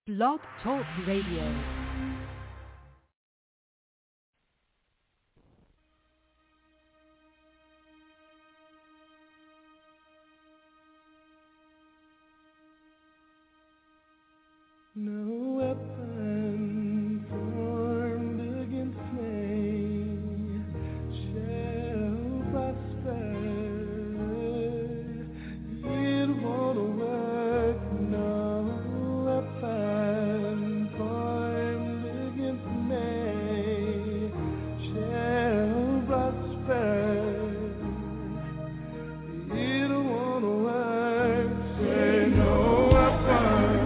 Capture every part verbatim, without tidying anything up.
Blog Talk Radio. No weapon formed against me shall prosper. It won't work. No weapon formed against me shall prosper. It won't work. Say no weapon.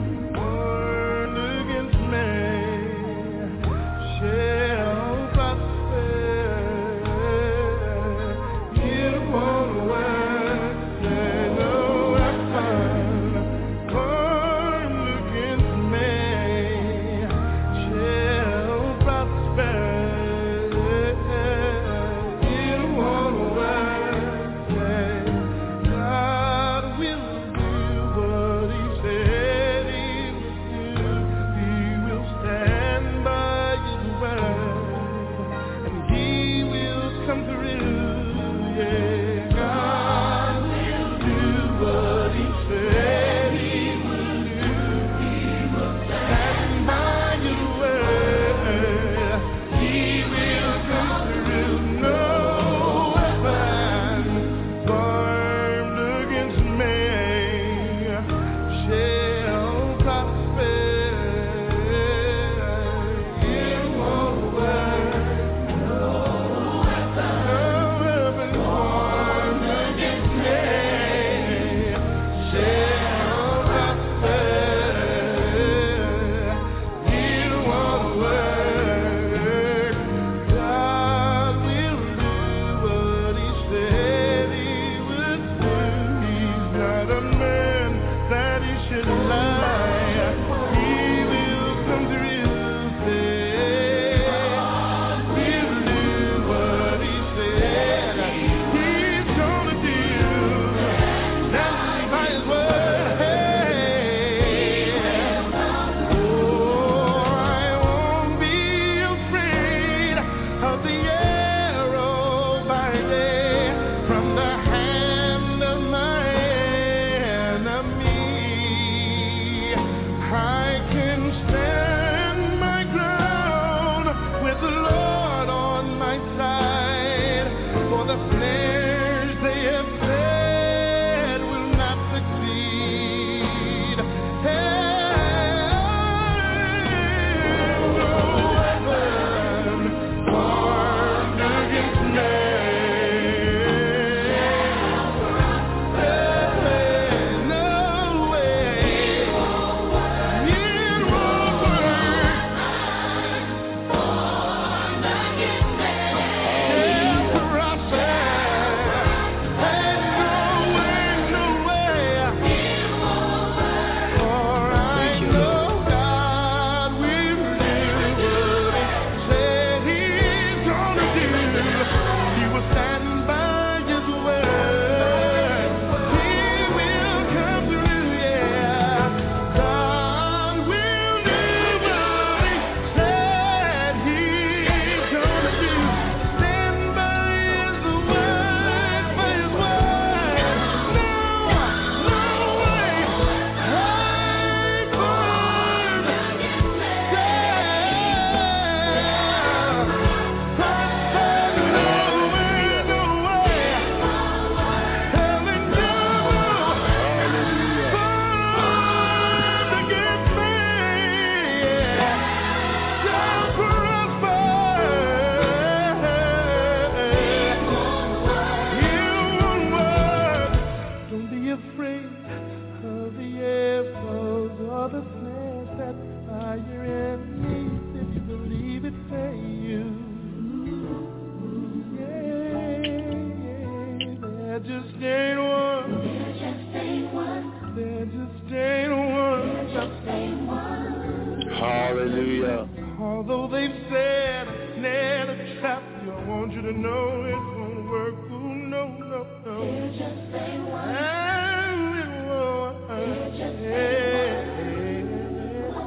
Hallelujah. Although they've said, net a trap, I want you to know it won't work. Ooh, no, no, no. It just ain't one. It won't. It just ain't one.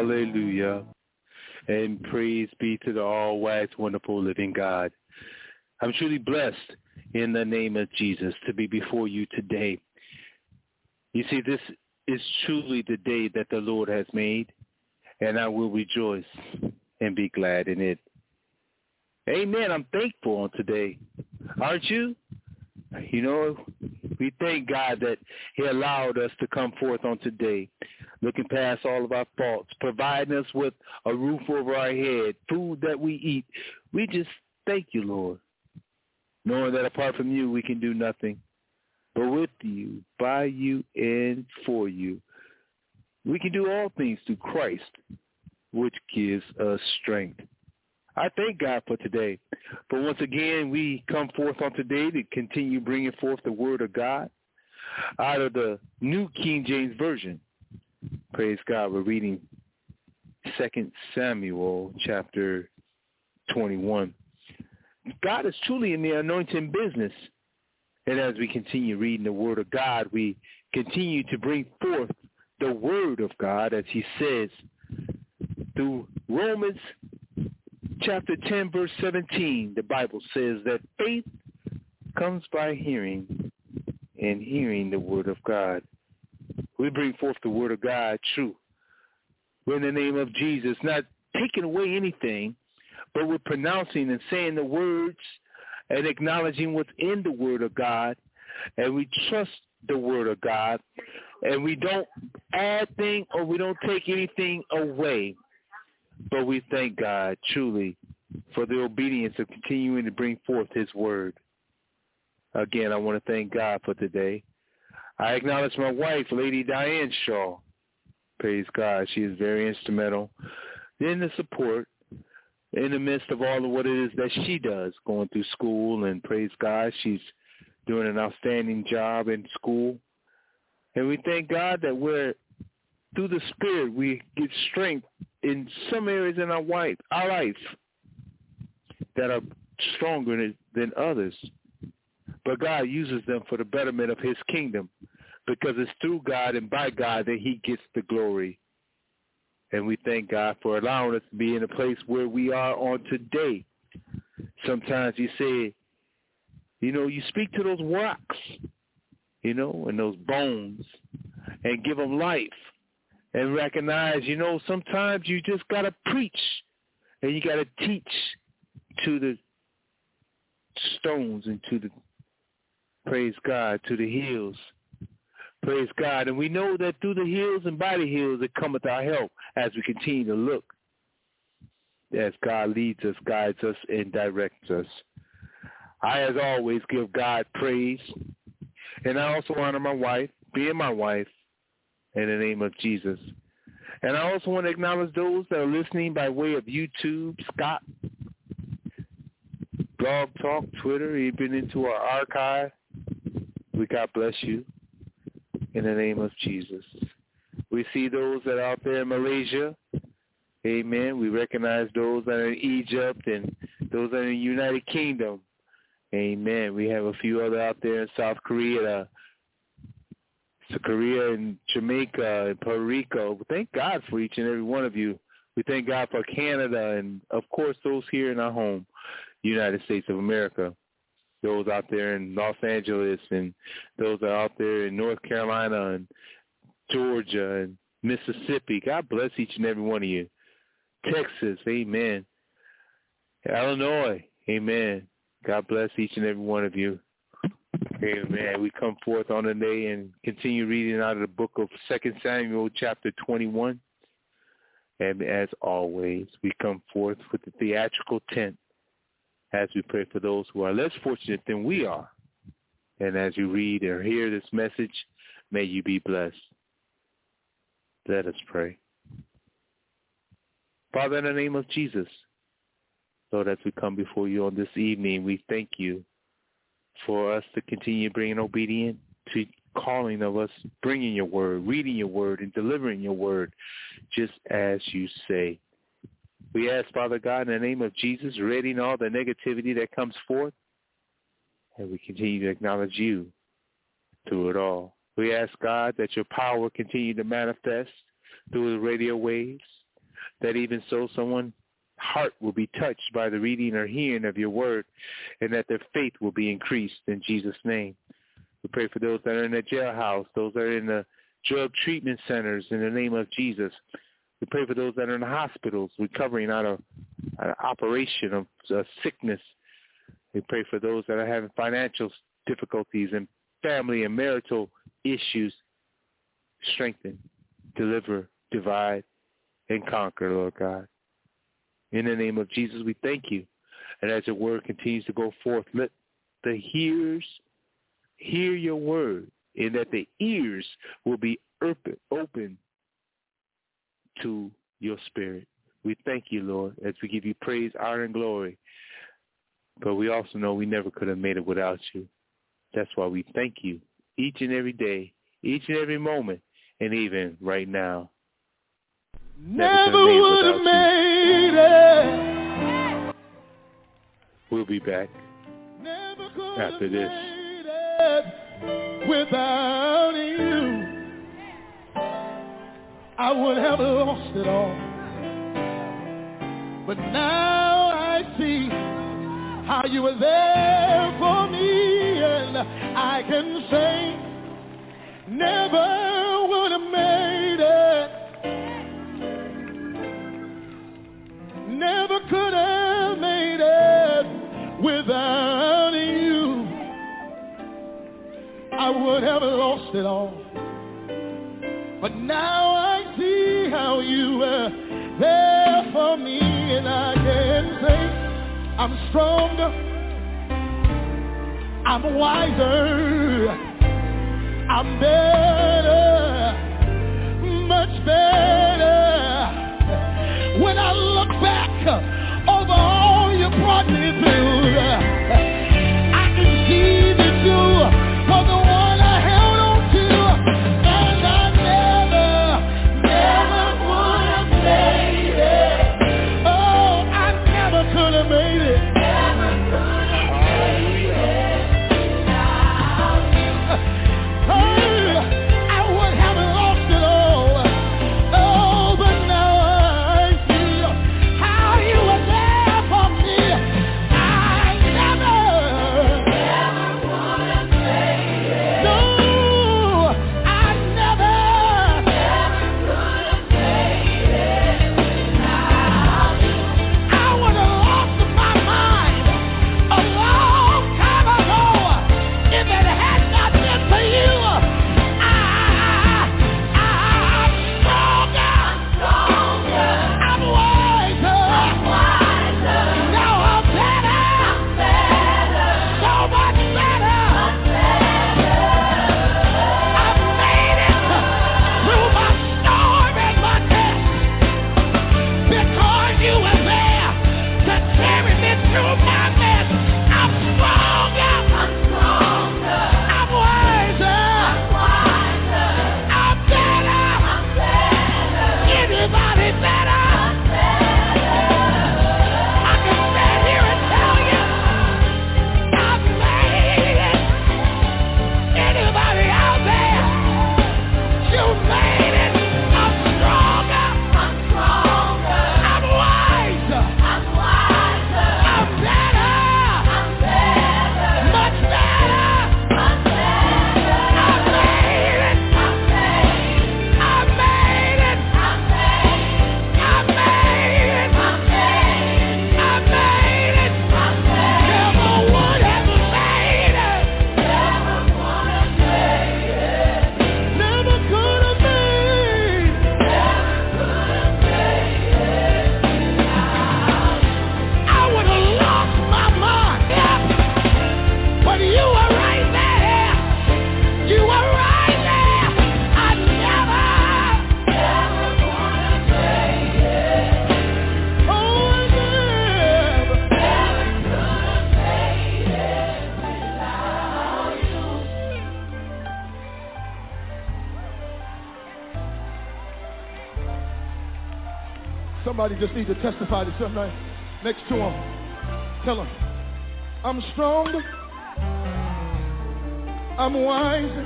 Hallelujah. And praise be to the all-wise, wonderful, living God. I'm truly blessed in the name of Jesus to be before you today. You see, this is truly the day that the Lord has made, and I will rejoice and be glad in it. Amen. I'm thankful on today. Aren't you? You know, we thank God that he allowed us to come forth on today, looking past all of our faults, providing us with a roof over our head, food that we eat. We just thank you, Lord, knowing that apart from you, we can do nothing. But with you, by you, and for you, we can do all things through Christ, which gives us strength. I thank God for today. But once again, we come forth on today to continue bringing forth the word of God out of the New King James Version. Praise God. We're reading Second Samuel chapter twenty-one. God is truly in the anointing business. And as we continue reading the word of God, we continue to bring forth the word of God, as he says, through Romans chapter ten, verse seventeen. The Bible says that faith comes by hearing, and hearing the word of God. We bring forth the word of God true. We're in the name of Jesus, not taking away anything, but we're pronouncing and saying the words and acknowledging what's in the word of God, and we trust the word of God, and we don't add things or we don't take anything away, but we thank God truly for the obedience of continuing to bring forth his word. Again, I want to thank God for today. I acknowledge my wife, Lady Diane Shaw. Praise God. She is very instrumental in the support in the midst of all of what it is that she does, going through school, and praise God, she's doing an outstanding job in school. And we thank God that we're, through the Spirit, we get strength in some areas in our life, our life that are stronger than others. But God uses them for the betterment of his kingdom, because it's through God and by God that he gets the glory. And we thank God for allowing us to be in a place where we are on today. Sometimes you say, you know, you speak to those rocks, you know, and those bones, and give them life, and recognize, you know, sometimes you just got to preach, and you got to teach to the stones and to the, praise God, to the hills. Praise God. And we know that through the hills and by the hills it cometh our help as we continue to look, as God leads us, guides us, and directs us. I, as always, give God praise. And I also honor my wife, being my wife, in the name of Jesus. And I also want to acknowledge those that are listening by way of YouTube, Scott, Blog Talk, Twitter, even into our archive. We God bless you in the name of Jesus. We see those that are out there in Malaysia. Amen. We recognize those that are in Egypt and those that are in the United Kingdom. Amen. We have a few other out there in South Korea, so Korea and Jamaica and Puerto Rico. Thank God for each and every one of you. We thank God for Canada and, of course, those here in our home, United States of America. Those out there in Los Angeles and those that are out there in North Carolina and Georgia and Mississippi. God bless each and every one of you. Texas, amen. Illinois, amen. God bless each and every one of you. Amen. We come forth on the day and continue reading out of the book of Second Samuel chapter twenty-one. And as always, we come forth with the theatrical tent as we pray for those who are less fortunate than we are. And as you read or hear this message, may you be blessed. Let us pray. Father, in the name of Jesus, Lord, as we come before you on this evening, we thank you for us to continue bringing obedience to calling of us, bringing your word, reading your word, and delivering your word, just as you say. We ask, Father God, in the name of Jesus, readying all the negativity that comes forth, and we continue to acknowledge you through it all. We ask, God, that your power continue to manifest through the radio waves, that even so someone's heart will be touched by the reading or hearing of your word, and that their faith will be increased in Jesus' name. We pray for those that are in the jailhouse, those that are in the drug treatment centers, in the name of Jesus. We pray for those that are in the hospitals recovering out of an operation of uh, sickness. We pray for those that are having financial difficulties and family and marital issues. Strengthen, deliver, divide, and conquer, Lord God. In the name of Jesus, we thank you. And as your word continues to go forth, let the hearers hear your word, and that the ears will be open, open to your spirit. We thank you, Lord, as we give you praise, honor, and glory. But we also know we never could have made it without you. That's why we thank you each and every day, each and every moment, and even right now. Never, never would have made it. We'll be back after this. Without you, I would have lost it all. But now I see how you were there for me, and I can say, never would have made it. Never could have made it without you. I would have lost it all. But now I see how you were there for me, and I can say I'm stronger, I'm wiser, I'm better, much better. When I look back over all you brought me through, I can see that you are the one I held on to, and I never, never would have made it. Oh, I never could have made it. Never could have made it without you. Oh, I would have lost it all. Oh, but now I see how you were there for me. I never, never would have made it. No, I never, never could have made it without you. I would have lost my mind a long time ago if it had not been for you. I, I'm stronger, stronger. I'm wiser, I'm wiser. Now I'm better, I'm better. So much better, I'm better. I've made it through my storm and my test because you were there to carry me through my mess. I'm stronger, I'm stronger. I'm wiser, I'm wiser. I'm better, I'm better. Anybody better? I'm better. I can stand here and tell you, I've made it. Anybody out there? You made it. I'm stronger, I'm stronger. I'm wiser, I'm wiser. I'm better, I'm better. Much better, much better. I made it, I made it. I made it, I made it. I made it, I made it. I made it, I made it. Never would have made it. Never would have made it. Never could have made it. Never could have made it. I would have lost my mind, yeah. But you were right there. You were right there. I never, never would have made it. Oh, I never, never could have made it without you. Somebody just need to testify to somebody next to him. Tell him, I'm stronger, I'm wiser,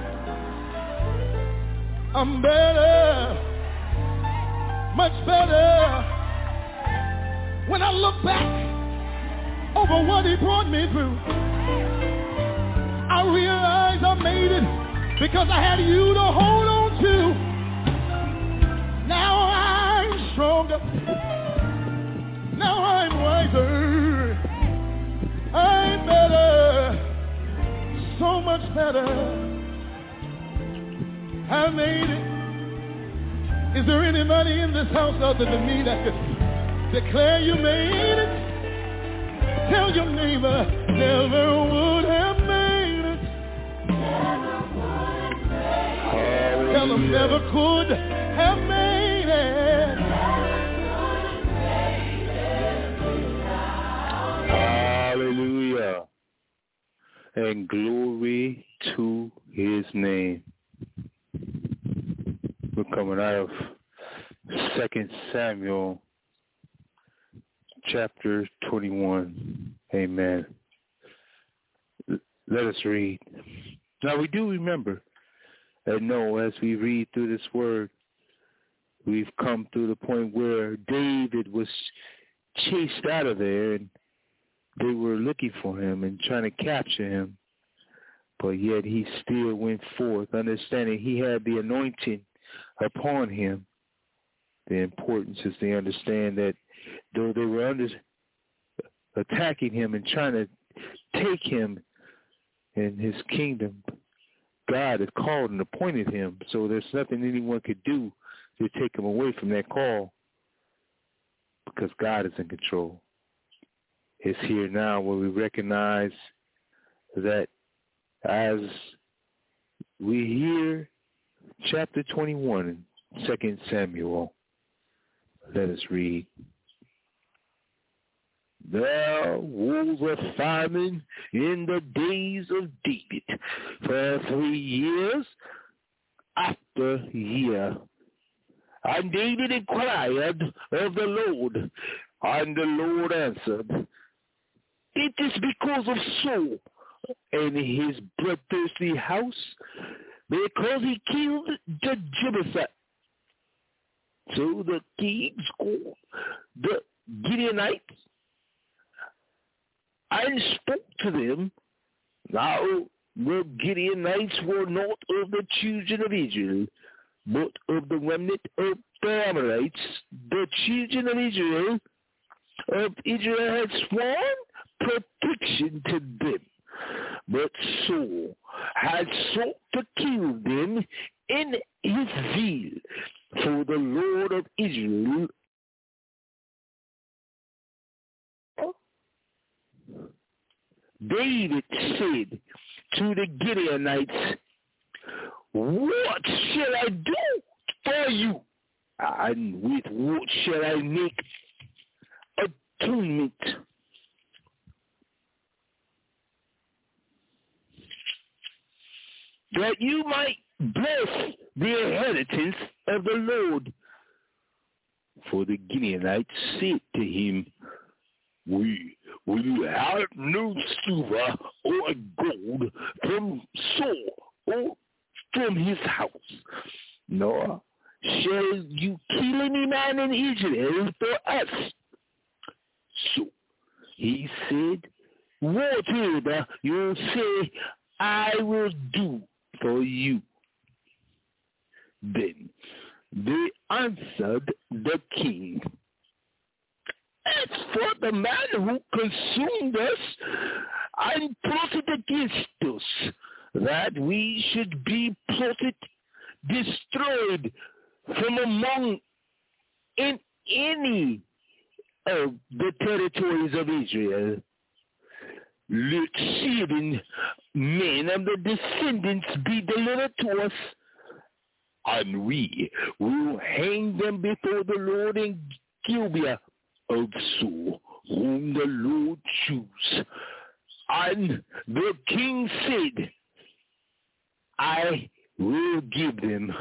I'm better, much better. When I look back over what he brought me through, I realize I made it because I had you to hold on to. Now I'm stronger. Now I'm wiser. I'm better. So much better. I made it. Is there anybody in this house other than me that could declare you made it? Tell your neighbor, never would have made it. Never would have made it. Tell them never could have made it. Hallelujah. And glory to his name. We're coming out of Second Samuel chapter twenty-one. Amen. Let us read. Now we do remember and know as we read through this word, we've come through the point where David was chased out of there and they were looking for him and trying to capture him. But yet he still went forth, understanding he had the anointing upon him. The importance is they understand that though they were under, attacking him and trying to take him in his kingdom, God had called and appointed him. So there's nothing anyone could do to take him away from that call because God is in control. It's here now where we recognize that as we hear chapter twenty-one in Second Samuel, let us read. There was a famine in the days of David for three years after year. And David inquired of the Lord, and the Lord answered, it is because of Saul and his bloodthirsty house, because he killed the Jebusite. So the king called the Gideonites and spoke to them. Now the Gideonites were not of the children of Israel, but of the remnant of the Amorites. The children of Israel of Israel had sworn protection to them, but Saul had sought to kill them in his zeal for the Lord of Israel. David said to the Gideonites, what shall I do for you? And with what shall I make atonement? That you might bless the inheritance of the Lord. For the Gideonites said to him, we will have no silver or gold from Saul or from his house, nor shall you kill any man in Israel for us. So he said, whatever you say, I will do for you. Then they answered the king, as for the man who consumed us and plotted against us, that we should be plotted, destroyed from among in any of the territories of Israel, let seven men of the descendants be delivered to us, and we will hang them before the Lord in Gibeah of Saul, whom the Lord choose. And the king said, I will give them.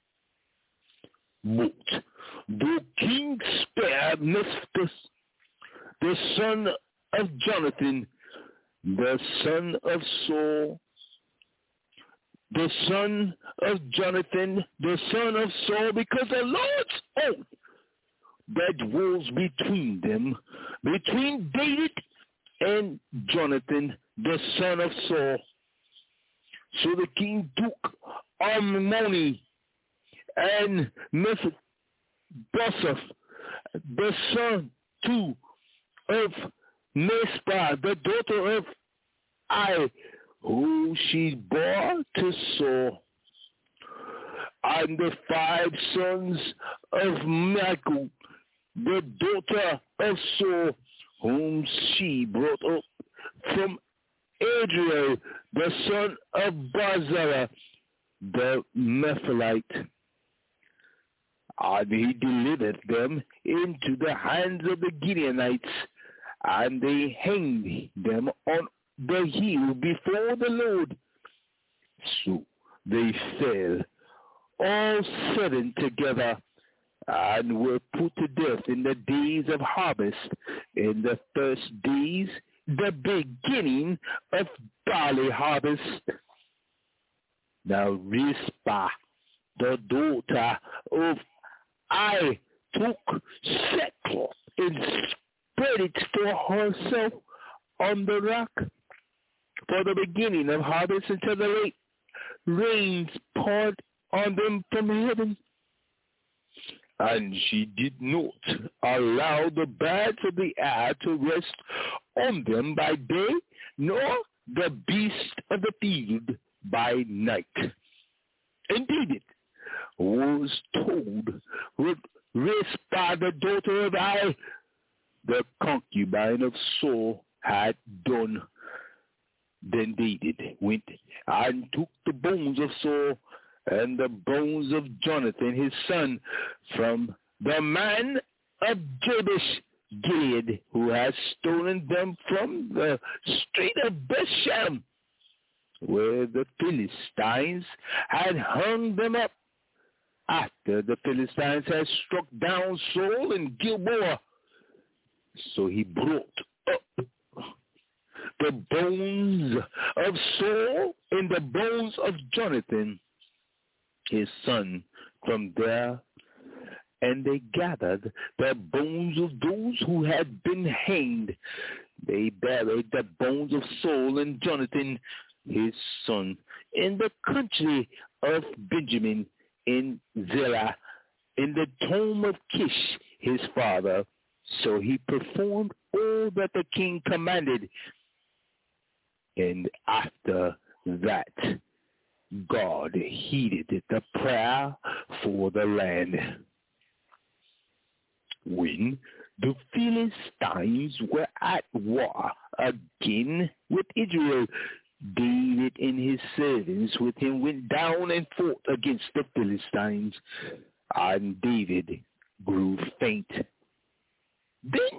But the king spared Mephibosheth, the son of Jonathan, the son of Saul, the son of Jonathan, the son of Saul, because the Lord's oath that was between them, between David and Jonathan, the son of Saul. So the king took Armoni and Mephibosheth, the son too of Mizpah, the daughter of Ai, who she bore to Saul, and the five sons of Michal, the daughter of Saul, whom she brought up from Adriel, the son of Barzillai, the Mephilite. And he delivered them into the hands of the Gideonites, and they hanged them on the hill before the Lord. So they fell, all seven together, and were put to death in the days of harvest, in the first days, the beginning of barley harvest. Now Rizpah, the daughter of Ai, took sackcloth and spread it for herself on the rock for the beginning of harvest until the late rains poured on them from heaven. And she did not allow the birds of the air to rest on them by day, nor the beasts of the field by night. And David was told with Rizpah, the daughter of Ai, the concubine of Saul, had done. Then David went and took the bones of Saul and the bones of Jonathan his son from the man of Jabesh Gilead, who had stolen them from the street of Bethshan, where the Philistines had hung them up after the Philistines had struck down Saul in Gilboa. So he brought up the bones of Saul and the bones of Jonathan his son from there, and they gathered the bones of those who had been hanged. They buried the bones of Saul and Jonathan his son in the country of Benjamin, in Zerah, in the tomb of Kish his father. So he performed all that the king commanded. And after that, God heeded the prayer for the land. When the Philistines were at war again with Israel, David and his servants with him went down and fought against the Philistines, and David grew faint. Then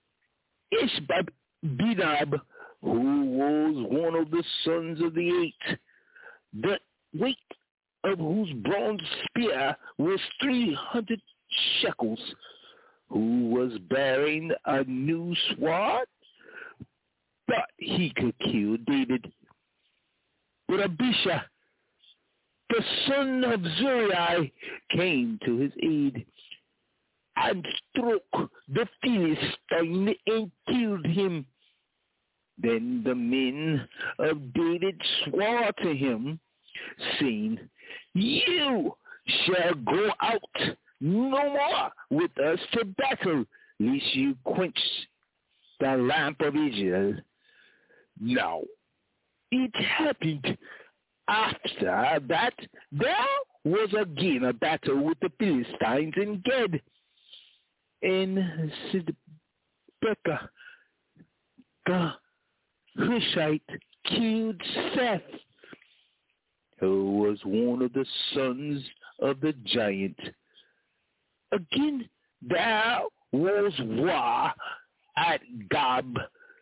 Ishbi-Benob, who was one of the sons of the eight, the weight of whose bronze spear was three hundred shekels, who was bearing a new sword, but he could kill David. But Abishai, the son of Zeruiah, came to his aid and struck the Philistine and killed him. Then the men of David swore to him, saying, "You shall go out no more with us to battle, lest you quench the lamp of Israel." Now it happened after that there was again a battle with the Philistines in Ged. And Sibekah, the Hushite, killed Seth, who was one of the sons of the giant. Again there was war at Gob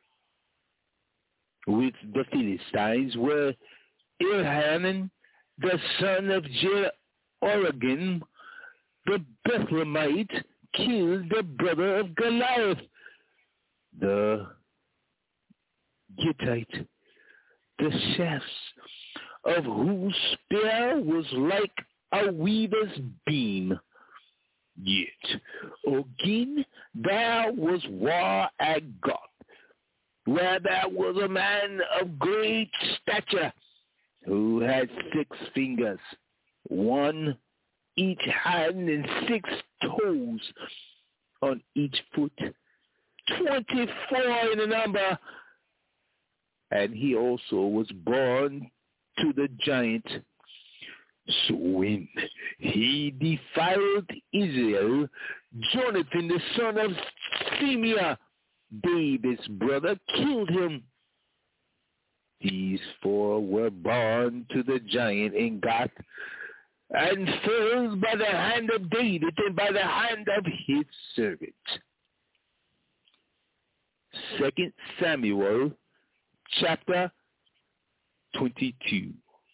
with the Philistines, where Elhanan, the son of Jehoram, the Bethlehemite, killed the brother of Goliath, the Gittite, the shafts of whose spear was like a weaver's beam. Yet again there was war at Gath, where there was a man of great stature, who had six fingers, one each hand, and six toes on each foot, twenty-four in the number. And he also was born to the giant. So when he defiled Israel, Jonathan, the son of Simeah, David's brother, killed him. These four were born to the giant in Gath, and fell by the hand of David and by the hand of his servant. Second Samuel chapter twenty-two.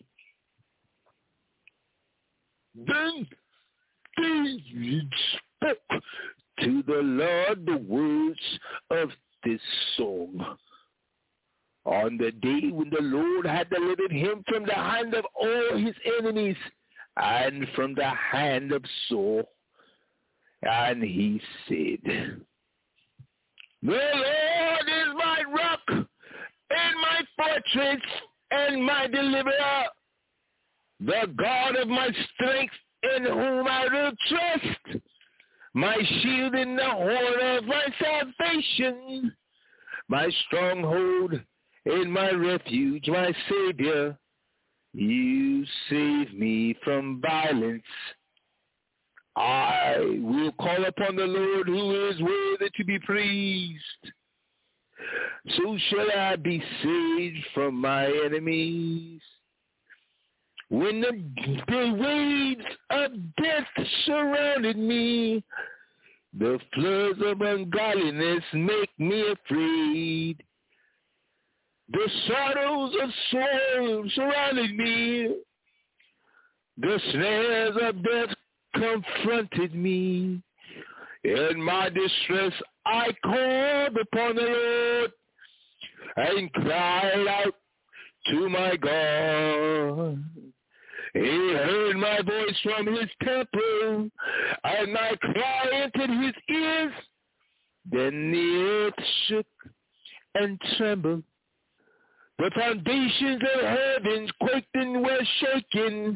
Then David spoke to the Lord the words of this song. On the day when the Lord had delivered him from the hand of all his enemies and from the hand of Saul. And he said, the Lord is my rock and my fortress and my deliverer, the God of my strength in whom I will trust, my shield and the horn of my salvation, my stronghold and my refuge, my Savior. You save me from violence. I will call upon the Lord who is worthy to be praised. So shall I be saved from my enemies. When the, the waves of death surrounded me, the floods of ungodliness make me afraid. The sorrows of sorrow surrounded me. The snares of death confronted me. In my distress I called upon the Lord and cried out to my God. He heard my voice from his temple, and my cry entered his ears. Then the earth shook and trembled. The foundations of heaven quaked and were shaken,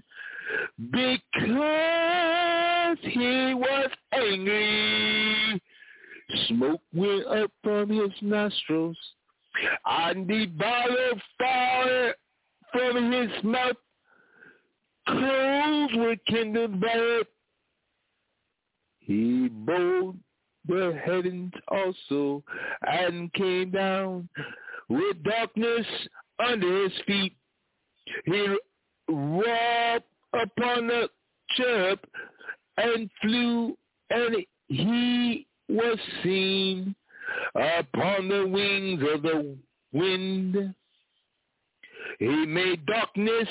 because he was angry. Smoke went up from his nostrils, and the ball of fire from his mouth. Coals were kindled by it. He bowed the heavens also, and came down with darkness under his feet. He roared upon the cherub and flew, and he was seen upon the wings of the wind. He made darkness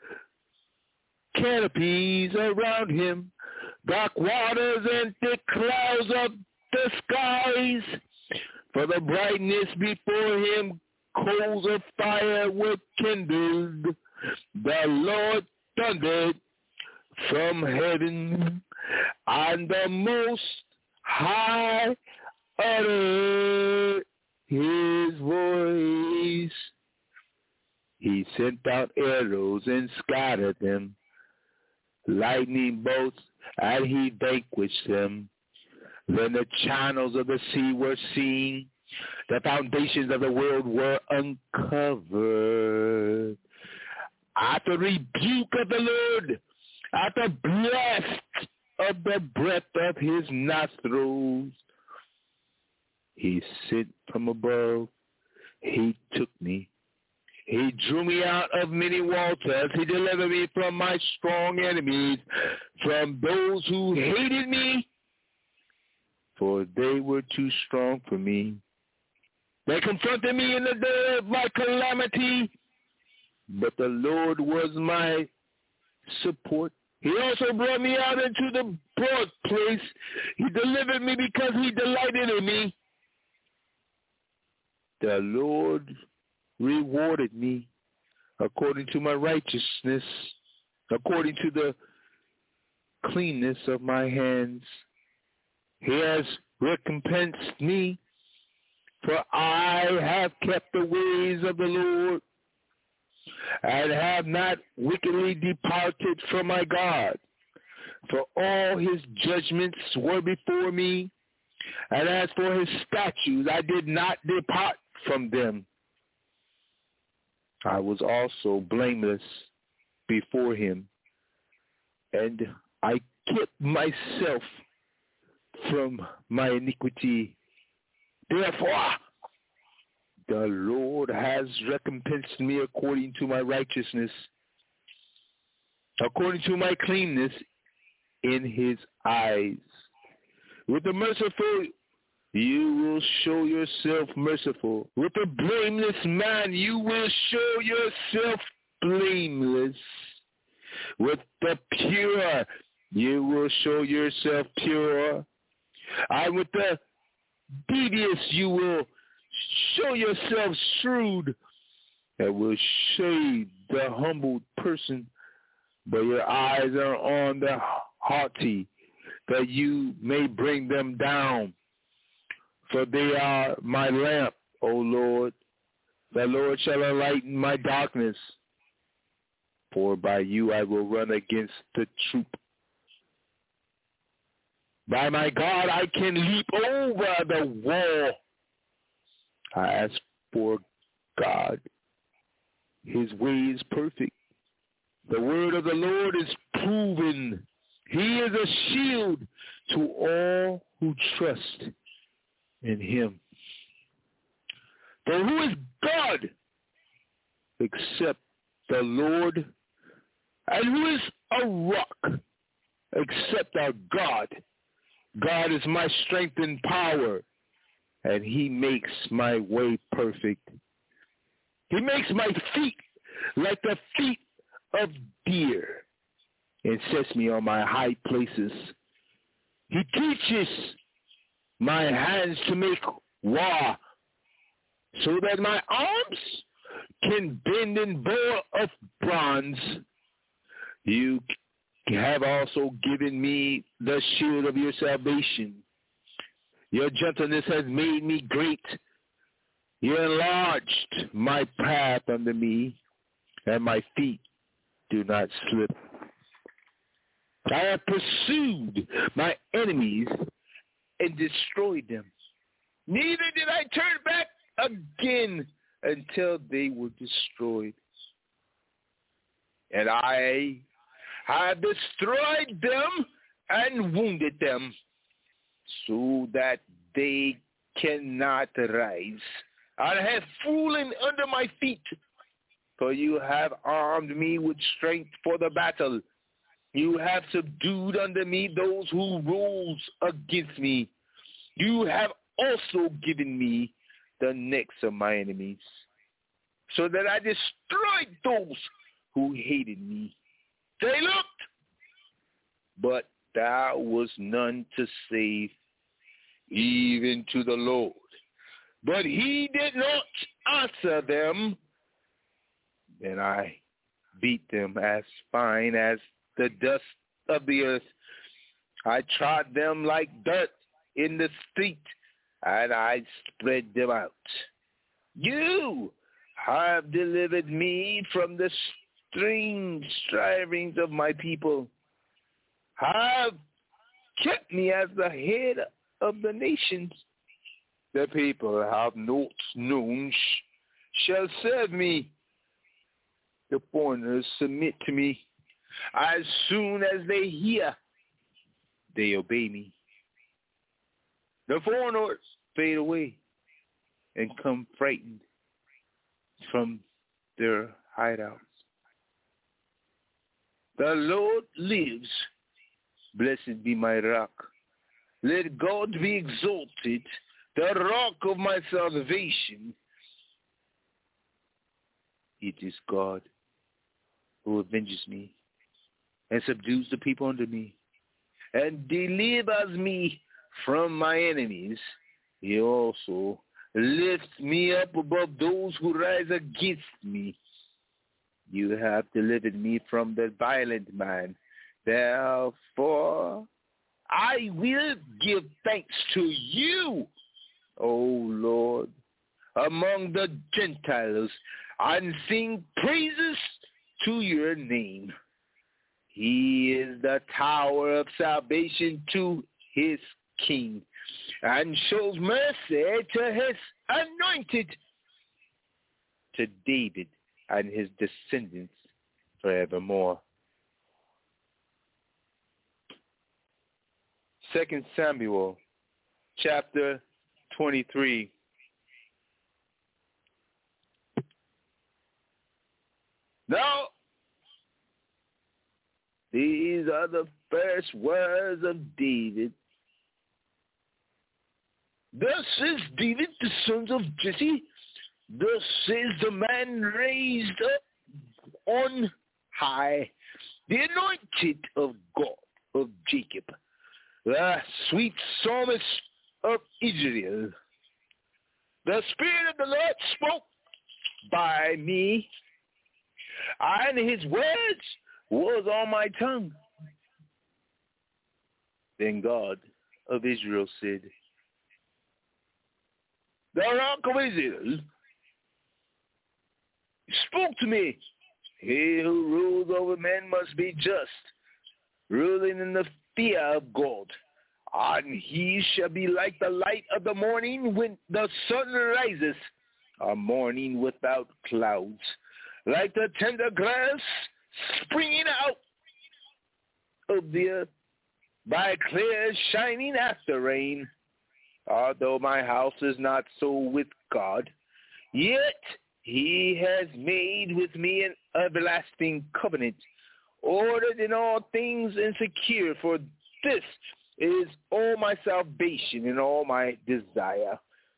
canopies around him, dark waters and thick clouds of the skies. For the brightness before him, coals of fire were kindled. The Lord thundered from heaven, and the Most High uttered his voice. He sent out arrows and scattered them, lightning bolts, and he vanquished them. Then the channels of the sea were seen. The foundations of the world were uncovered. At the rebuke of the Lord, at the blast of the breath of his nostrils, he sent from above. He took me. He drew me out of many waters. He delivered me from my strong enemies, from those who hated me, for they were too strong for me. They confronted me in the day of my calamity, but the Lord was my support. He also brought me out into the broad place. He delivered me because he delighted in me. The Lord rewarded me according to my righteousness, according to the cleanness of my hands. He has recompensed me, for I have kept the ways of the Lord, and have not wickedly departed from my God. For all his judgments were before me, and as for his statutes, I did not depart from them. I was also blameless before him, and I kept myself from my iniquity. Therefore, the Lord has recompensed me according to my righteousness, according to my cleanness in his eyes. With the merciful, you will show yourself merciful. With the blameless man, you will show yourself blameless. With the pure, you will show yourself pure. And with the devious, you will show yourself shrewd, and will shade the humbled person, but your eyes are on the haughty, that you may bring them down. For they are my lamp, O Lord. The Lord shall enlighten my darkness. For by you I will run against the troop. By my God, I can leap over the wall. I ask for God. His way is perfect. The word of the Lord is proven. He is a shield to all who trust in him. For who is God except the Lord? And who is a rock except our God? God is my strength and power, and he makes my way perfect. He makes my feet like the feet of deer, and sets me on my high places. He teaches my hands to make war, so that my arms can bend and bow of bronze. You have also given me the shield of your salvation. Your gentleness has made me great. You enlarged my path under me, and my feet do not slip. I have pursued my enemies and destroyed them. Neither did I turn back again until they were destroyed. And I have destroyed them and wounded them, so that they cannot rise. I have fallen under my feet, for you have armed me with strength for the battle. You have subdued under me those who rose against me. You have also given me the necks of my enemies, so that I destroyed those who hated me. They looked, but there was none to save, even to the Lord. But he did not answer them, and I beat them as fine as the dust of the earth. I trod them like dirt in the street, and I spread them out. You have delivered me from the strange strivings of my people, have kept me as the head of the nations. The people have not known shall serve me. The foreigners submit to me. As soon as they hear, they obey me. The foreigners fade away and come frightened from their hideouts. The Lord lives. Blessed be my rock. Let God be exalted, the rock of my salvation. It is God who avenges me and subdues the people under me and delivers me from my enemies. He also lifts me up above those who rise against me. You have delivered me from the violent man. Therefore, I will give thanks to you, O Lord, among the Gentiles, and sing praises to your name. He is the tower of salvation to his king, and shows mercy to his anointed, to David and his descendants forevermore. Second Samuel chapter twenty-three. Now, these are the first words of David. Thus says David, the sons of Jesse, thus says the man raised up on high, the anointed of God, of Jacob, the sweet psalmist of Israel. The Spirit of the Lord spoke by me, and his words was on my tongue. Then God of Israel said, the Rock of Israel spoke to me. He who rules over men must be just, ruling in the fear of God. And he shall be like the light of the morning when the sun rises, a morning without clouds, like the tender grass springing out of the earth by clear shining after rain. Although my house is not so with God, yet he has made with me an everlasting covenant, ordered in all things and secure, for this is all my salvation and all my desire.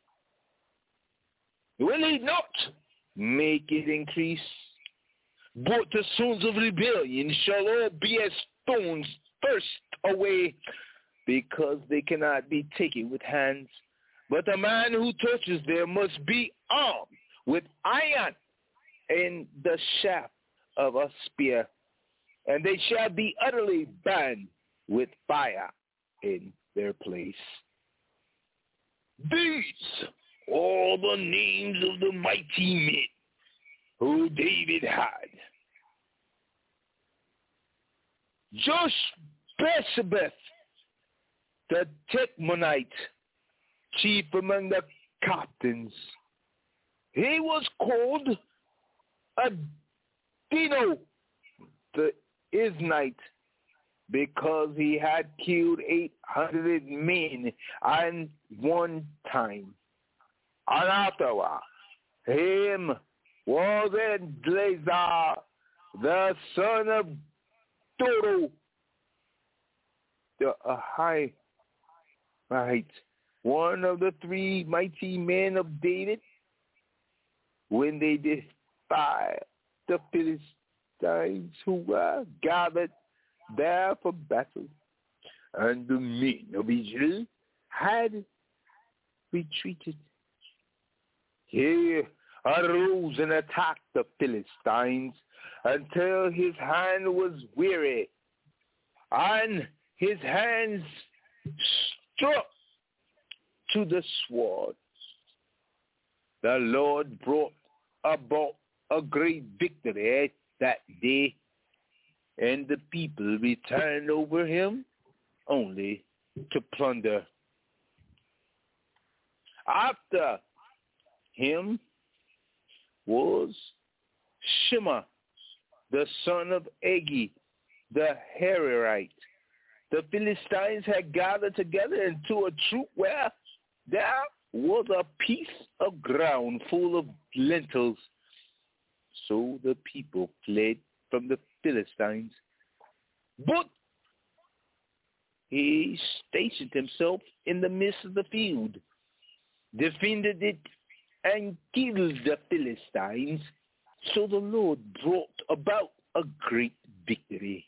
Will he not make it increase? But the sons of rebellion shall all be as stones first away, because they cannot be taken with hands. But the man who touches them must be armed with iron and the shaft of a spear, and they shall be utterly burned with fire in their place. These are the names of the mighty men who David had. Josh-Bashebeth, the Techmonite, chief among the captains. He was called Adino, the Isnite, because he had killed eight hundred men at one time. And afterward, him was Eleazar, the son of Dodo, the Ahite, right, one of the three mighty men of David, when they defied the Philistines who were gathered there for battle, and the men of Israel had retreated. He arose and attacked the Philistines until his hand was weary, and his hands struck to the sword. The Lord brought about a great victory that day, and the people returned over him only to plunder. After him was Shema, the son of Agi, the Hararite. The Philistines had gathered together into a troop where there was a piece of ground full of lentils. So the people fled from the Philistines. But he stationed himself in the midst of the field, defended it, and killed the Philistines. So the Lord brought about a great victory.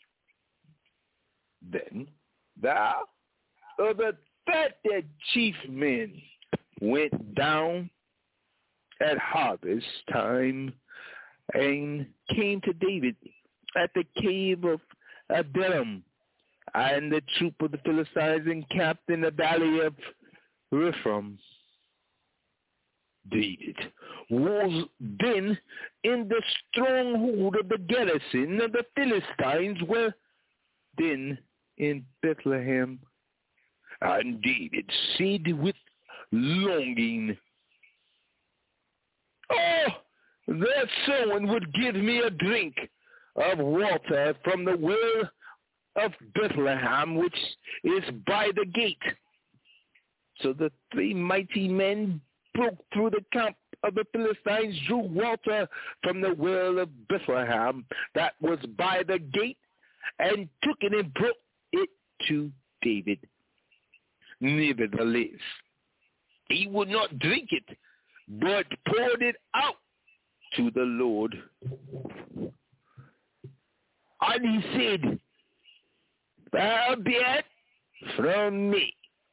Then the other thirty chief men went down at harvest time and came to David at the cave of Adullam, and the troop of the Philistines encamped in the valley of Rephaim. David was then in the stronghold of the garrison of the Philistines, were then in Bethlehem. And David said with longing, "Oh, that someone would give me a drink of water from the well of Bethlehem, which is by the gate." So the three mighty men broke through the camp of the Philistines, drew water from the well of Bethlehem that was by the gate, and took it and brought it to David. Nevertheless, he would not drink it, but poured it out to the Lord. And he said, "Far be it from me,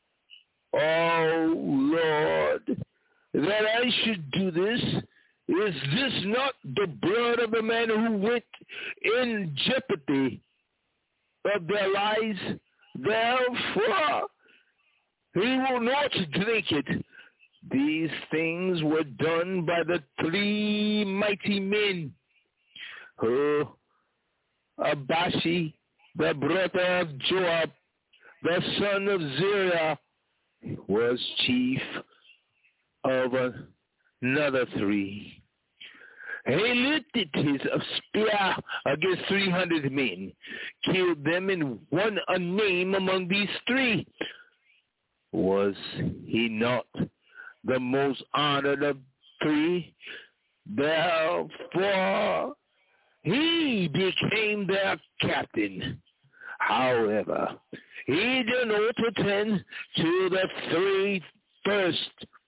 O Lord, that I should do this. Is this not the blood of the men who went in jeopardy of their lives? Therefore, he will not drink it." These things were done by the three mighty men who Abashi, the brother of Joab, the son of Zeruiah, was chief of another three. He lifted his spear against three hundred men, killed them, and won a name among these three. Was he not the most honored of three? Therefore, he became their captain. However, he did not attend to the three first.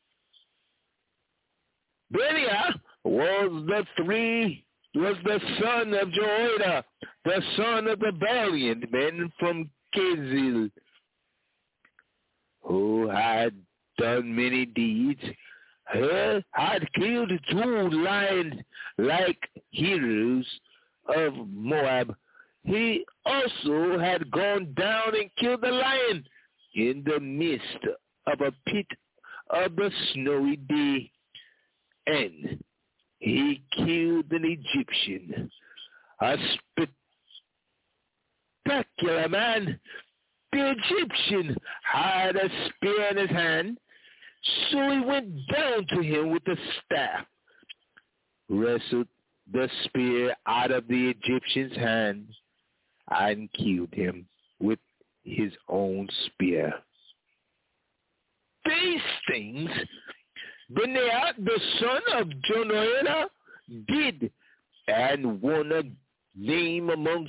Benaiah was the three was the son of Jehoiada, the son of the valiant men from Kezil, who had done many deeds. He had killed two lions like heroes of Moab. He also had gone down and killed the lion in the midst of a pit of the snowy day. And he killed an Egyptian, a spectacular man. The Egyptian had a spear in his hand, so he went down to him with a staff, wrestled the spear out of the Egyptian's hand, and killed him with his own spear. These things Benaiah, the son of Jehoiada, did, and won a name among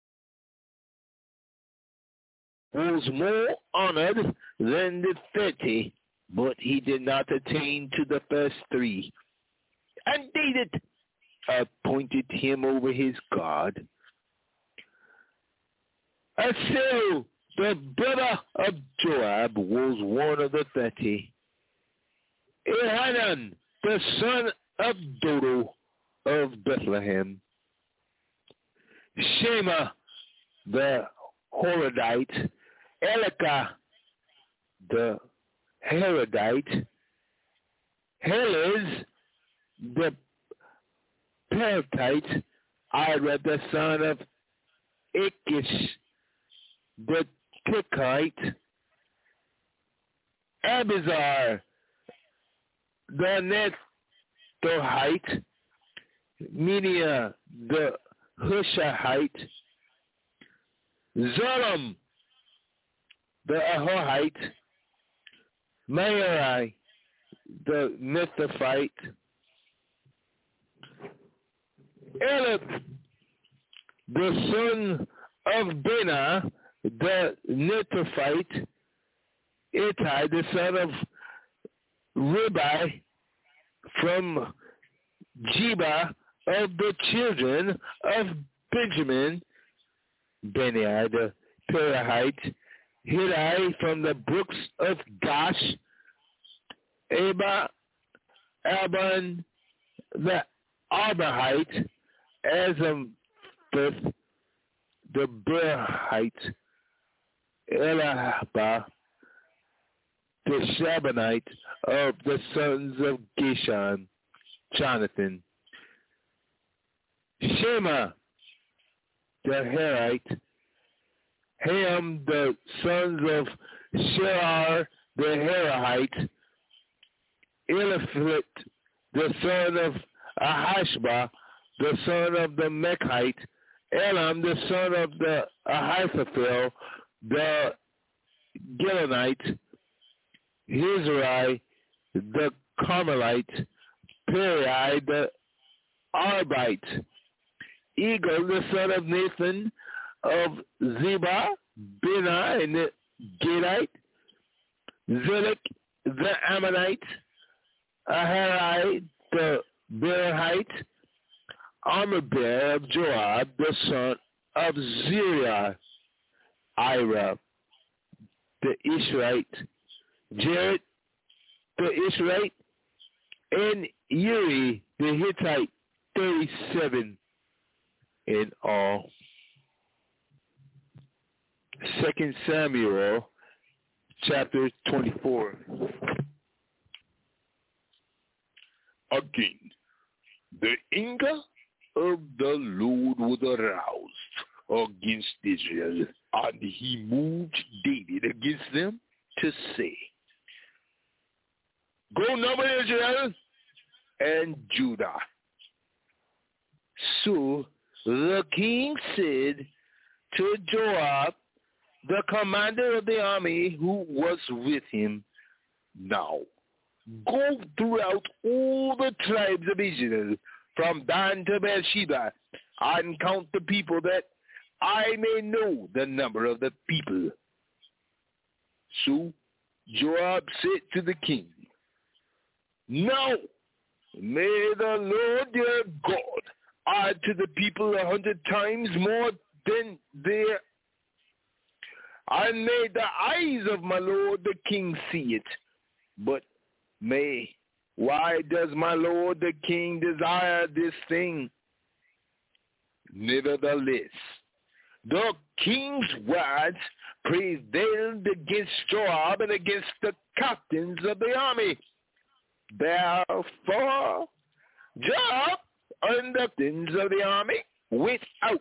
was more honored than the thirty, but he did not attain to the first three. And David appointed him over his guard. Asahel, the brother of Joab, was one of the thirty. Elhanan, the son of Dodo of Bethlehem. Shema, the Horadite. Elika, the Herodite. Helez, the Peletite. Ira, the son of Ikish, the Tickite. Abizar, the Nethohite. Minia, the Hushahite. Zoram, the Ahohite. Merai, the Nethophite. Elip, the son of Benah, the Nethophite. Ittai, the son of Ribai, from Jeba of the children of Benjamin. Benai, the Perahite. Hirai, from the brooks of Gash. Aba, Alban, the Arbahite. Azamphith, the Berhite. Elihaba, the Shabbanite of the sons of Gishon, Jonathan. Shema, the Herite. Ham, the sons of Shear, the Herite. Eliphalet, the son of Ahashba, the son of the Mechite. Elam, the son of the Ahithophel, the Gilonite. Hizrai, the Carmelite. Peri, the Arbite. Eagle, the son of Nathan of Ziba, Benai, and the Gidite. Zilek, the Ammonite. Aharai, the Berahite. Armor-bearer of Joab, the son of Zeriah. Ira, the Israelite. Jared, the Israelite. And Uri, the Hittite. thirty-seven in all. Second Samuel, chapter twenty-four. Again, the anger of the Lord was aroused against Israel, and he moved David against them to say, go number Israel and Judah. So the king said to Joab, the commander of the army who was with him, now go throughout all the tribes of Israel, from Dan to Beersheba, and count the people, that I may know the number of the people. So Joab said to the king, now may the Lord your God add to the people a hundred times more than their, and may the eyes of my lord the king see it. But may, why does my lord the king desire this thing? Nevertheless, the king's words prevailed against Joab and against the captains of the army. Therefore, Joab and the captains of the army went out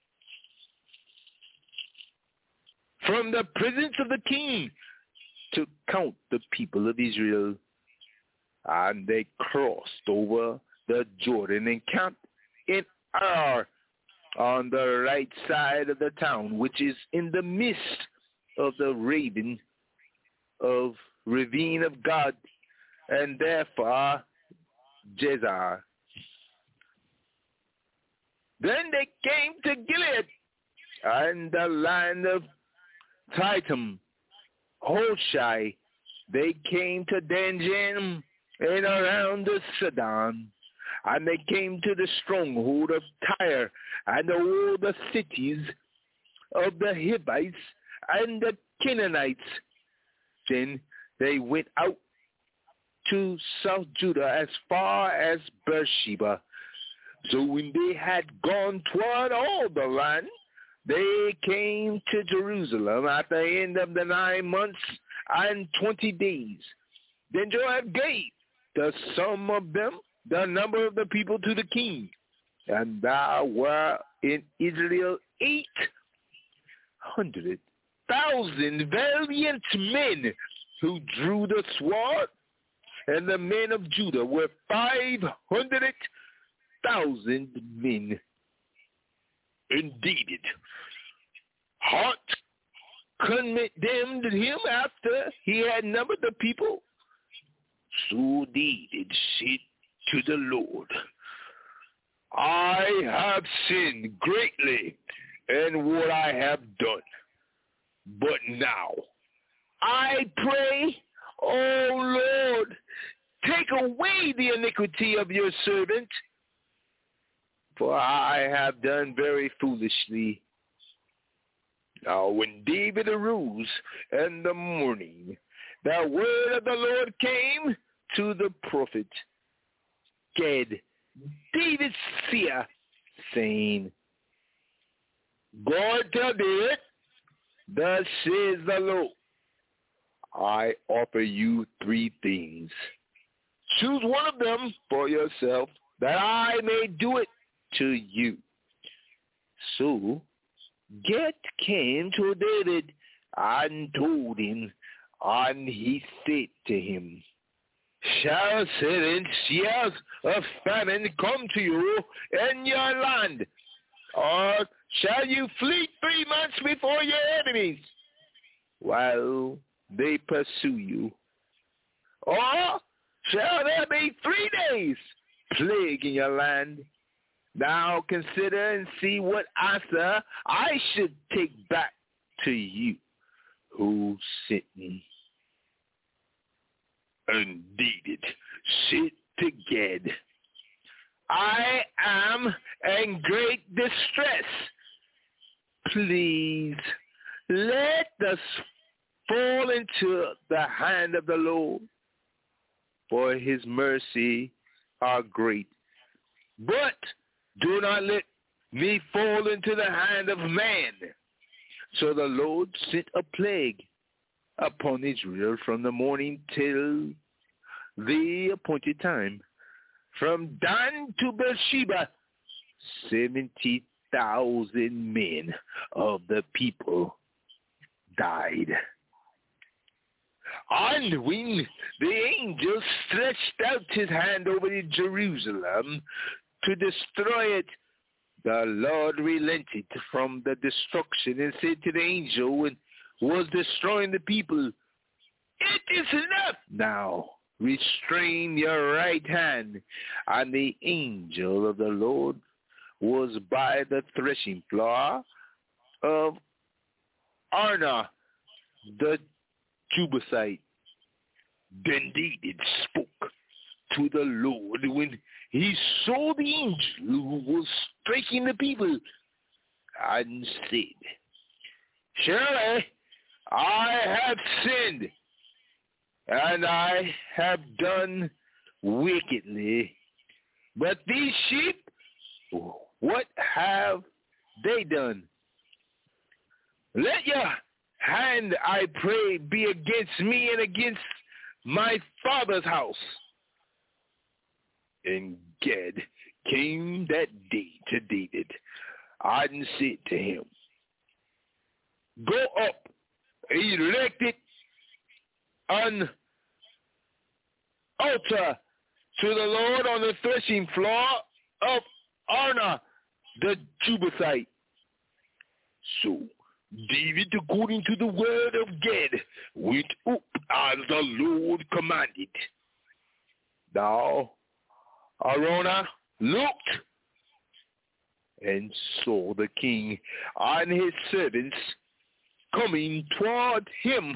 from the presence of the king to count the people of Israel. And they crossed over the Jordan and camped in Ar, on the right side of the town, which is in the midst of the ravine of ravine of God, and therefore Jezar. Then they came to Gilead and the land of Titum, Hoshai. They came to Danjim and around the Sidon, and they came to the stronghold of Tyre and all the cities of the Hivites and the Canaanites. Then they went out to South Judah as far as Beersheba. So when they had gone toward all the land, they came to Jerusalem at the end of the nine months and twenty days. Then Joab gave the sum of them, the number of the people, to the king. And there were in Israel eight hundred thousand valiant men who drew the sword, and the men of Judah were five hundred thousand men. And David, heart condemned him after he had numbered the people. So David said to the Lord, I have sinned greatly in what I have done. But now I pray, O Lord, take away the iniquity of your servant, for I have done very foolishly. Now when David arose in the morning, the word of the Lord came to the prophet Gad, David's seer, saying, go and tell David, Thus says the Lord, I offer you three things. Choose one of them for yourself, that I may do it to you. So Gad came to David and told him, and he said to him, shall seven years of famine come to you in your land, or shall you flee three months before your enemies, while they pursue you? Or shall there be three days plague in your land? Now consider and see what answer I should take back to you who sent me. And David said to Gad, I am in great distress. Please let us fall into the hand of the Lord, for his mercy are great. But do not let me fall into the hand of man. So the Lord sent a plague upon Israel from the morning till the appointed time. From Dan to Beersheba, seventy thousand men of the people died. And when the angel stretched out his hand over Jerusalem to destroy it, the Lord relented from the destruction and said to the angel when was destroying the people, it is enough now. Restrain your right hand. And the angel of the Lord was by the threshing floor of Arna, the Jebusite. Then David spoke to the Lord when he saw the angel who was striking the people, and said, surely I have sinned, and I have done wickedly. But these sheep, what have they done? Let your hand, I pray, be against me and against my father's house. And Gad came that day to David and said to him, go up, erect it an altar to the Lord on the threshing floor of Arna, the Jebusite. So David, according to the word of Gad, went up as the Lord commanded. Now Araunah looked and saw the king and his servants coming toward him.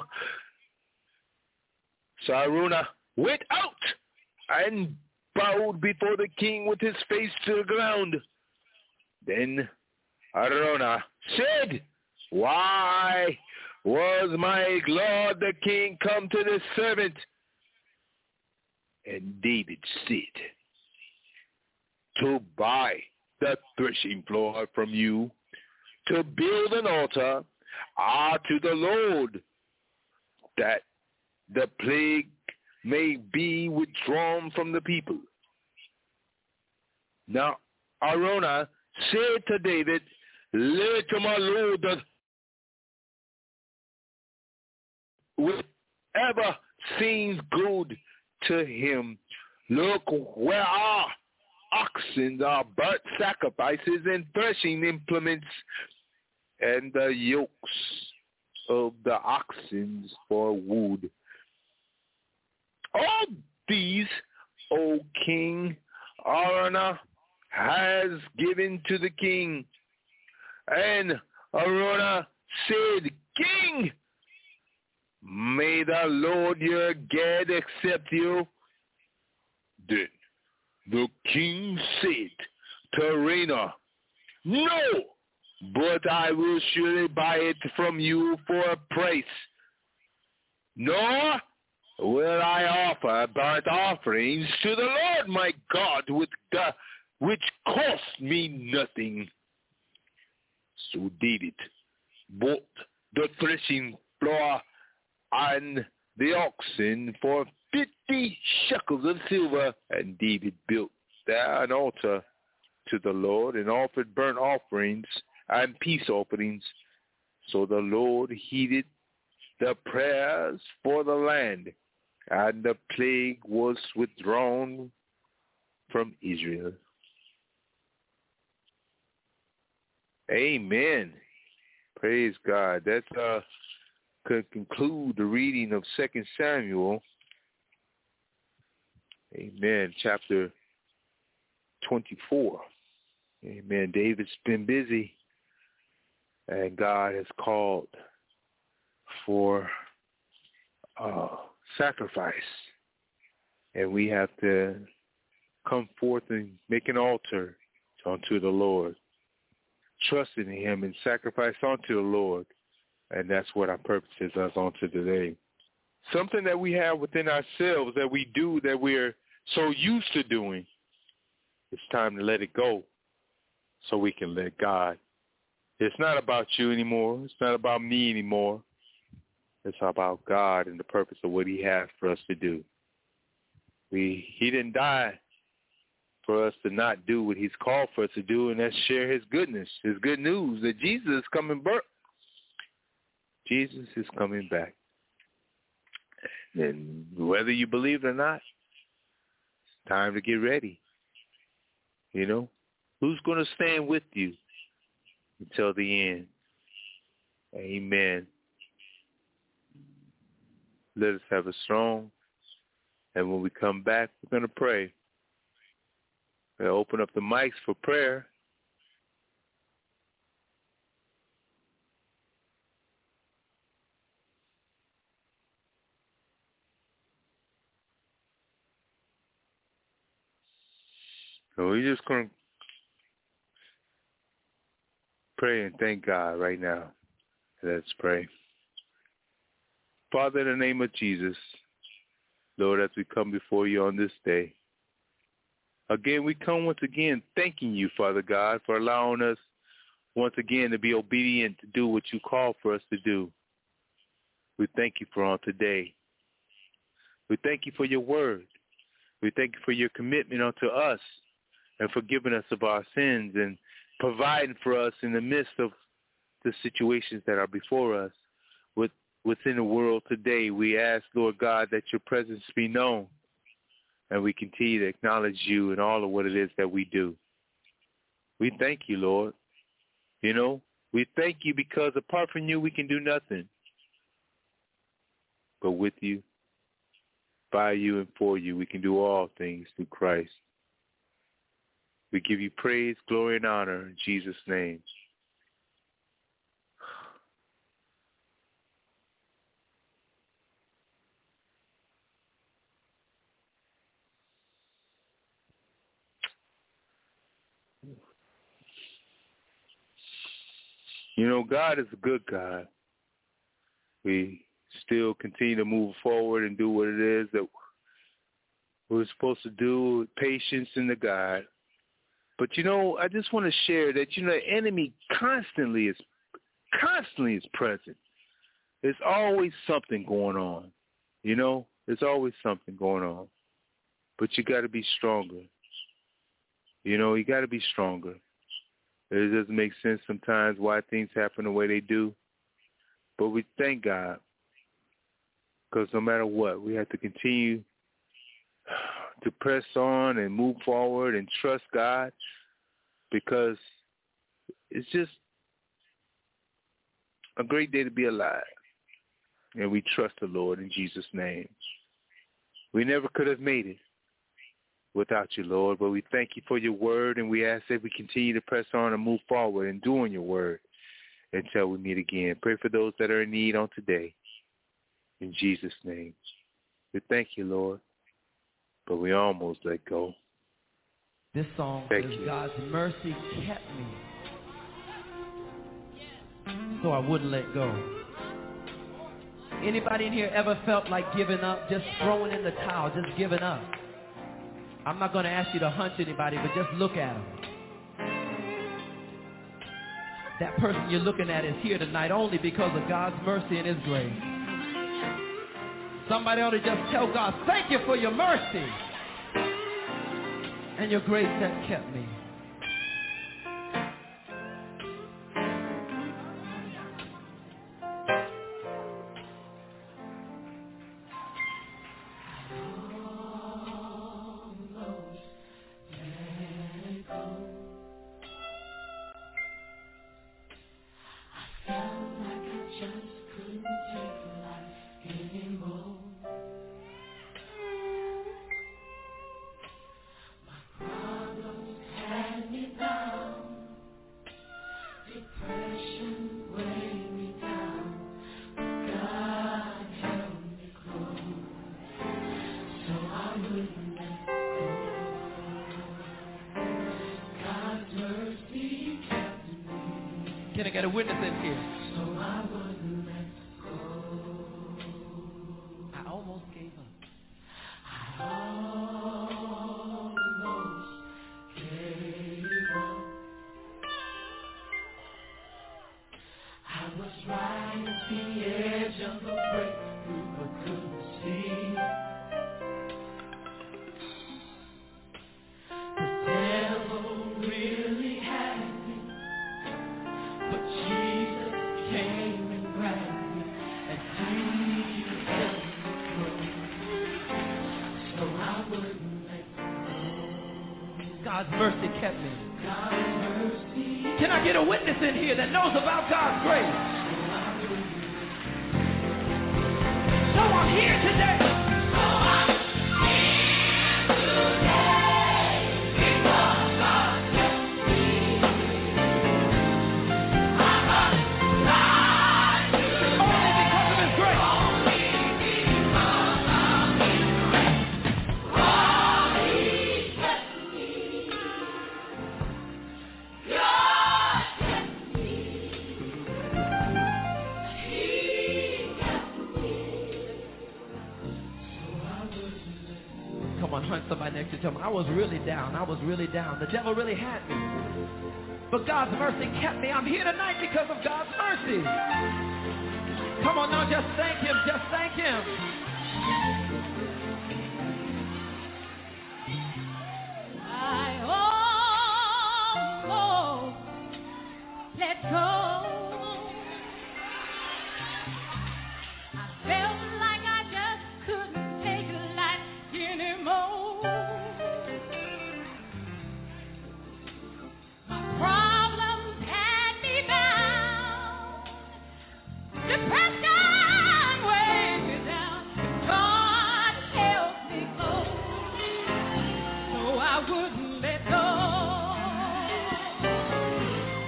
So Araunah went out and bowed before the king with his face to the ground. Then Araunah said, why was my lord the king come to this servant? And David said, to buy the threshing floor from you, to build an altar ah, to the Lord, that the plague may be withdrawn from the people. Now Araunah said to David, let my Lord that whatever seems good to him. Look, where are oxen, are burnt sacrifices and threshing implements, and the yokes of the oxen for wood. All these, O king, Araunah has given to the king. And Araunah said, King, may the Lord your God accept you. Then the king said to Araunah, no, but I will surely buy it from you for a price. Nor will I offer burnt offerings to the Lord my God, with the, which cost me nothing. So David bought the threshing floor and the oxen for fifty shekels of silver. And David built there an altar to the Lord and offered burnt offerings and peace offerings. So the Lord heeded the prayers for the land, and the plague was withdrawn from Israel. Amen. Praise God. That uh, could conclude the reading of Second Samuel. Amen. Chapter twenty-four. Amen. David's been busy, and God has called for uh, sacrifice. And we have to come forth and make an altar unto the Lord, trusting in him and sacrifice unto the Lord. And that's what our purpose is us onto today. Something that we have within ourselves that we do that we're so used to doing, it's time to let it go so we can let God. It's not about you anymore. It's not about me anymore. It's about God and the purpose of what he has for us to do. We He didn't die for us to not do what he's called for us to do, and that's share his goodness, his good news that Jesus is coming back. Jesus is coming back. And whether you believe it or not, it's time to get ready. You know, who's going to stand with you until the end? Amen. Let us have a strong, and when we come back, we're going to pray. We'll open up the mics for prayer. So we're just going to pray and thank God right now. Let's pray. Father, in the name of Jesus, Lord, as we come before you on this day, again, we come once again thanking you, Father God, for allowing us once again to be obedient to do what you call for us to do. We thank you for on today. We thank you for your word. We thank you for your commitment unto us and forgiving us of our sins and providing for us in the midst of the situations that are before us. With, within the world today, we ask, Lord God, that your presence be known. And we continue to acknowledge you in all of what it is that we do. We thank you, Lord. You know, we thank you because apart from you, we can do nothing. But with you, by you, and for you, we can do all things through Christ. We give you praise, glory, and honor in Jesus' name. You know, God is a good God. We still continue to move forward and do what it is that we're supposed to do with patience in the God. But, you know, I just want to share that, you know, the enemy constantly is, constantly is present. There's always something going on, you know. There's always something going on. But you got to be stronger. You know, you got to be stronger. It doesn't make sense sometimes why things happen the way they do. But we thank God because no matter what, we have to continue to press on and move forward and trust God because it's just a great day to be alive. And we trust the Lord in Jesus' name. We never could have made it without you, Lord, but we thank you for your word, and we ask that we continue to press on and move forward in doing your word until we meet again. Pray for those that are in need on today. In Jesus' name. We thank you, Lord, but we almost let go. This song thank is you. God's mercy kept me so I wouldn't let go. Anybody in here ever felt like giving up, just throwing in the towel, just giving up? I'm not going to ask you to hunch anybody, but just look at them. That person you're looking at is here tonight only because of God's mercy and his grace. Somebody ought to just tell God, thank you for your mercy and your grace that kept me. Can I get a witness in here? So I wouldn't let go. I almost gave up. I almost gave up. I was right at the edge of the breakthrough, but couldn't see. The devil really had me. But Jesus came and grabbed me, and he held me close, so I wouldn't let go. God's mercy kept me. God's mercy. Can I get a witness in here that knows about God's grace? So I'm here today. So I'm here today because God kept me. Somebody next to him. I was really down. I was really down. The devil really had me. But God's mercy kept me. I'm here tonight because of God's mercy. Come on now, just thank him. Just thank him. I almost let go. I felt like I just couldn't take life anymore. Problems had me bound. Depression weighed me down. God held me close, so I wouldn't let go.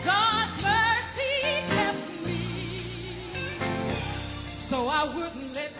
God's mercy kept me, so I wouldn't let